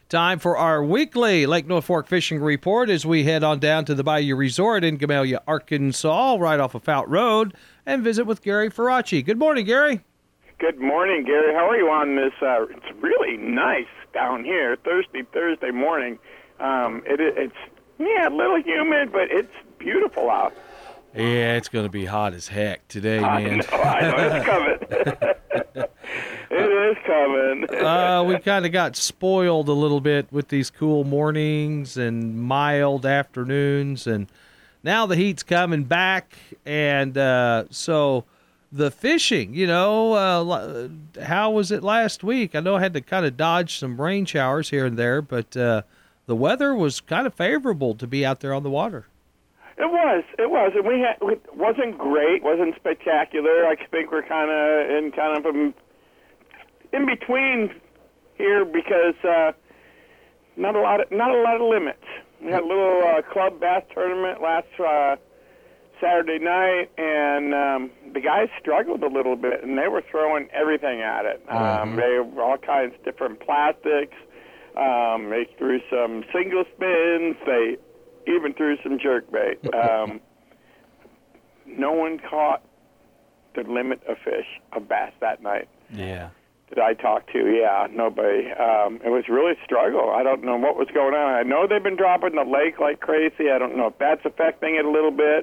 Time for our weekly Lake North Fork Fishing Report as we head on down to the Bayou Resort in Gamelia, Arkansas, right off of Fout Road, and visit with Gary Faraci. Good morning, Gary. Good morning, Gary. How are you on this? It's really nice down here, Thursday morning. It's a little humid, but it's beautiful out. Yeah, it's going to be hot as heck today, man. I know it's coming. It is coming. We kind of got spoiled a little bit with these cool mornings and mild afternoons, and now the heat's coming back, and so the fishing, how was it last week? I know I had to kind of dodge some rain showers here and there, but the weather was kind of favorable to be out there on the water. It was, and it wasn't great, wasn't spectacular. I think we're kind of in between here because not a lot of limits. We had a little club bass tournament last Saturday night, and the guys struggled a little bit, and they were throwing everything at it. They were all kinds of different plastics. They threw some single spins. They even threw some jerkbait. No one caught the limit of bass that night. Yeah. That I talked to, nobody. It was really a struggle. I don't know what was going on. I know they've been dropping the lake like crazy. I don't know if that's affecting it a little bit.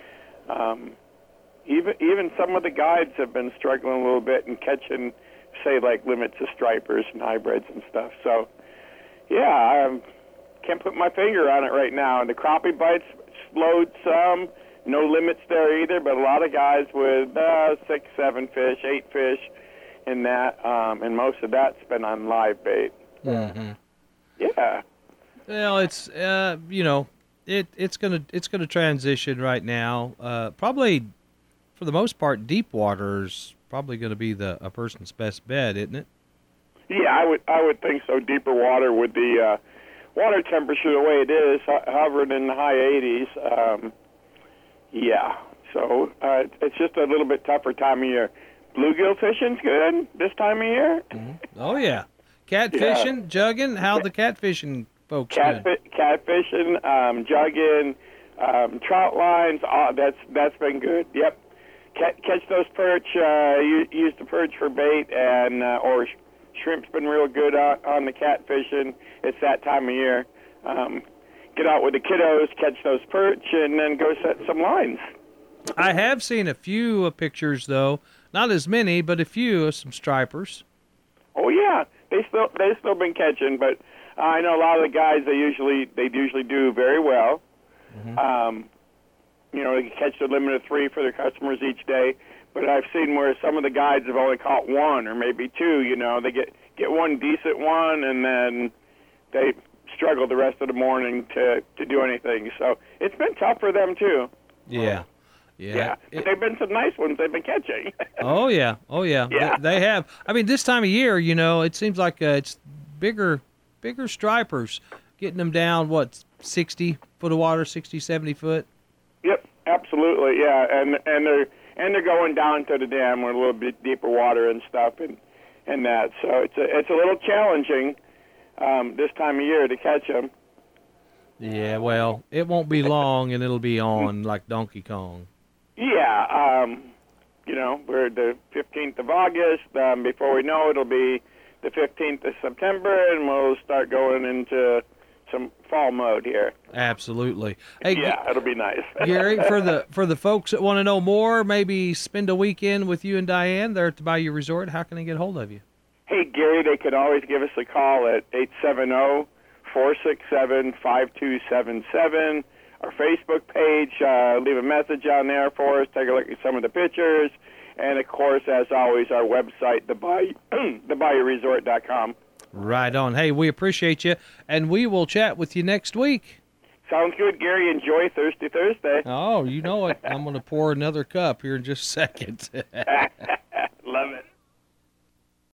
Even some of the guides have been struggling a little bit and catching, say, like limits of stripers and hybrids and stuff. So, I can't put my finger on it right now. And the crappie bites slowed some. No limits there either, but a lot of guys with 6, 7 fish, 8 fish in that, and most of that's been on live bait. Mm-hmm. Yeah. Well, it's it's gonna transition right now. Probably for the most part, deep water's probably going to be a person's best bet, isn't it? Yeah, I would think so. Deeper water with the water temperature the way it is, hovering in the high 80s. So it's just a little bit tougher time of year. Bluegill fishing's good this time of year. Mm-hmm. Oh yeah, catfishing, jugging. How the catfishing folks doing? Catfishing, jugging, trout lines. That's been good. Yep. Catch those perch. Use the perch for bait, and or shrimp's been real good on the catfishing. It's that time of year. Get out with the kiddos, catch those perch, and then go set some lines. I have seen a few pictures though. Not as many, but a few of some stripers. Oh yeah, they still been catching, but I know a lot of the guys they usually do very well. Mm-hmm. They catch the limit of 3 for their customers each day. But I've seen where some of the guides have only caught 1 or maybe 2. They get one decent one, and then they struggle the rest of the morning to do anything. So it's been tough for them too. Yeah. They've been some nice ones they've been catching. Oh yeah. Yeah. They have. I mean, this time of year, it seems like it's bigger stripers, getting them down, 60 foot of water, 60, 70 foot? Yep, absolutely, yeah. And they're going down to the dam with a little bit deeper water and stuff and that. So it's a little challenging this time of year to catch them. Yeah, well, it won't be long and it'll be on like Donkey Kong. Yeah, we're the 15th of August. Before we know it, it'll be the 15th of September, and we'll start going into some fall mode here. Absolutely. Hey, it'll be nice. Gary, for the folks that want to know more, maybe spend a weekend with you and Diane there at the Bayou Resort, how can they get hold of you? Hey, Gary, they can always give us a call at 870-467-5277. Our Facebook page, leave a message on there for us, take a look at some of the pictures, and, of course, as always, our website, thebayouresort.com. Right on. Hey, we appreciate you, and we will chat with you next week. Sounds good, Gary. Enjoy Thirsty Thursday. Oh, you know it. I'm going to pour another cup here in just a second.